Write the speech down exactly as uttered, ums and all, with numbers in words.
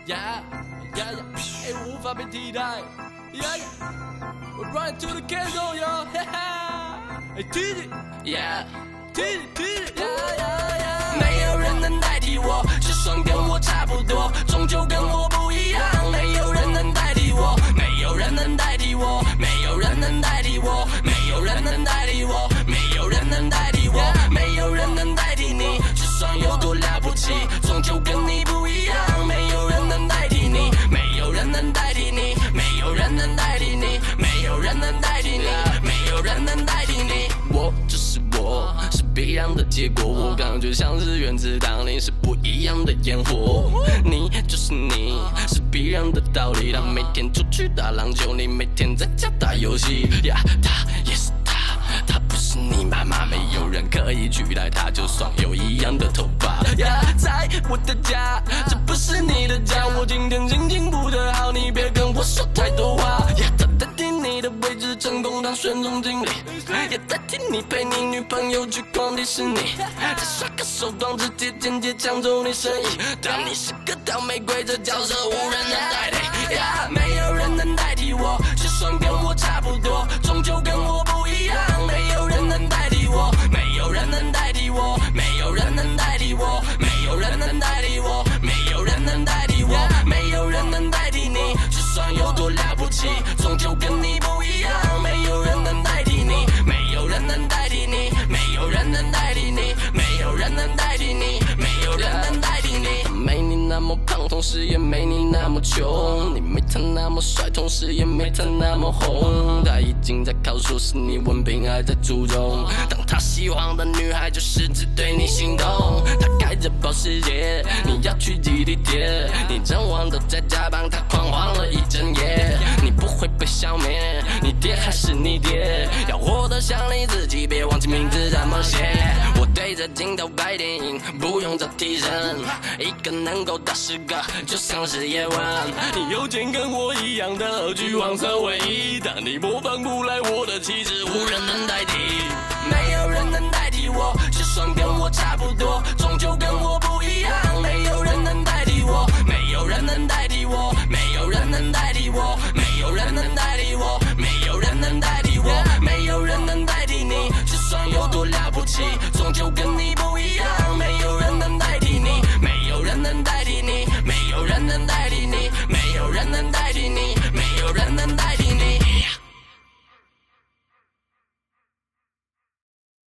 呀呀呀，哎，无法被替代。呀呀，我 run to the candle yo， 哈哈，哎，弟弟，呀，弟弟弟弟，呀呀呀，没有人能代替我，时双跟我差不多，终究跟我不一样。没有人能代替我，没有人能代替我，没有人能代替我，没有人能代替我，没有人能代替我，没有人能代替你，时双有多了不起，终究跟你不一样。没有人能代替你，没有人能代替你，没有人能代替你，没有人能代替你，没有人能代替你。我就是我，是必然的结果。我感觉像是原子弹，你是不一样的烟火。你就是你，是必然的道理。他每天出去打篮球，你每天在家打游戏。呀，他也是他，他不是你妈妈，没有人可以取代他，就算有一样的头发。呀，在我的家，这不是你的家。我今天心情不太好，你别跟我说太多话。呀，他代替你的位置，成功当选总经理，也代替你陪你女朋友去逛迪士尼，再耍个手段，直接间接抢走你生意。当你是个倒霉鬼，这角色无人能代替。呀，没有人能代替我，时双跟我差不多，终究跟我不一样。没有人能代替我，没有人能代替我，没有人能代替我，没有人能代替我，没有人能代替我，没有人能代替你，时双有多了不起，终究跟你不一样。没有人能代替你，没有人能代替你，没有人能代替你，没有人能代替你，没有人能代替你。没你那么胖，同时也没你那么穷，你没他那么帅，同时也没他那么红。他已经在考硕士，你文凭还在初中。当他喜欢的女孩就是只对你心动，他开着保时捷，你要去挤地铁，你整晚都在加班，他狂欢了一整夜。你不会被消灭，你爹还是你爹，要活得像你自己，别忘记名字怎么写。我对着镜头拍电影，不用找替身，一个能够打十个，就像是叶问。你有件跟我一样的橘黄色卫衣，但你模仿不来我的气质，无人能代替。没有人能代替我，时双跟我